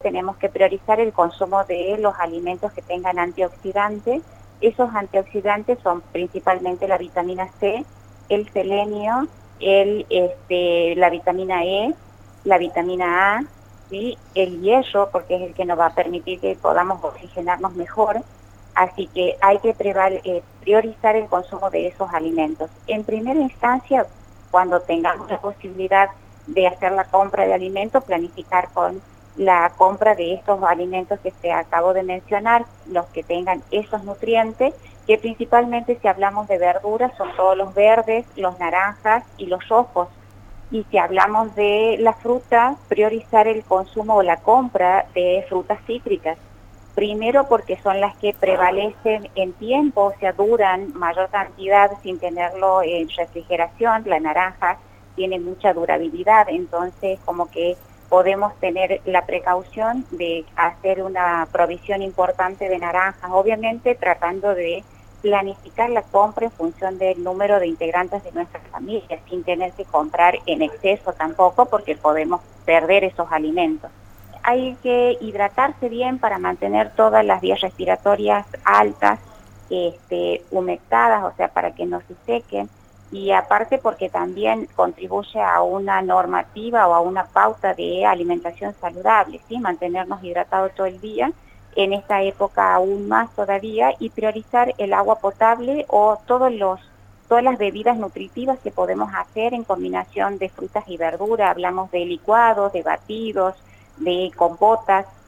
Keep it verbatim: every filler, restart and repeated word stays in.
tenemos que priorizar el consumo de los alimentos que tengan antioxidantes. Esos antioxidantes son principalmente la vitamina C, el selenio, el, este, la vitamina E, la vitamina A, ¿sí? El hierro, porque es el que nos va a permitir que podamos oxigenarnos mejor. Así que hay que preval eh, priorizar el consumo de esos alimentos. En primera instancia, cuando tengamos la posibilidad de hacer la compra de alimentos, planificar con la compra de estos alimentos que te acabo de mencionar, los que tengan esos nutrientes, que principalmente si hablamos de verduras son todos los verdes, los naranjas y los rojos. Y si hablamos de la fruta, priorizar el consumo o la compra de frutas cítricas. Primero porque son las que prevalecen en tiempo, o sea, duran mayor cantidad sin tenerlo en refrigeración. La naranja tiene mucha durabilidad, entonces como que podemos tener la precaución de hacer una provisión importante de naranjas, obviamente tratando de planificar la compra en función del número de integrantes de nuestra familia, sin tener que comprar en exceso tampoco, porque podemos perder esos alimentos. Hay que hidratarse bien para mantener todas las vías respiratorias altas, este, humectadas, o sea, para que no se sequen, y aparte porque también contribuye a una normativa o a una pauta de alimentación saludable, ¿sí? Mantenernos hidratados todo el día, en esta época aún más todavía, y priorizar el agua potable o todos los, todas las bebidas nutritivas que podemos hacer en combinación de frutas y verduras. Hablamos de licuados, de batidos, de compotas,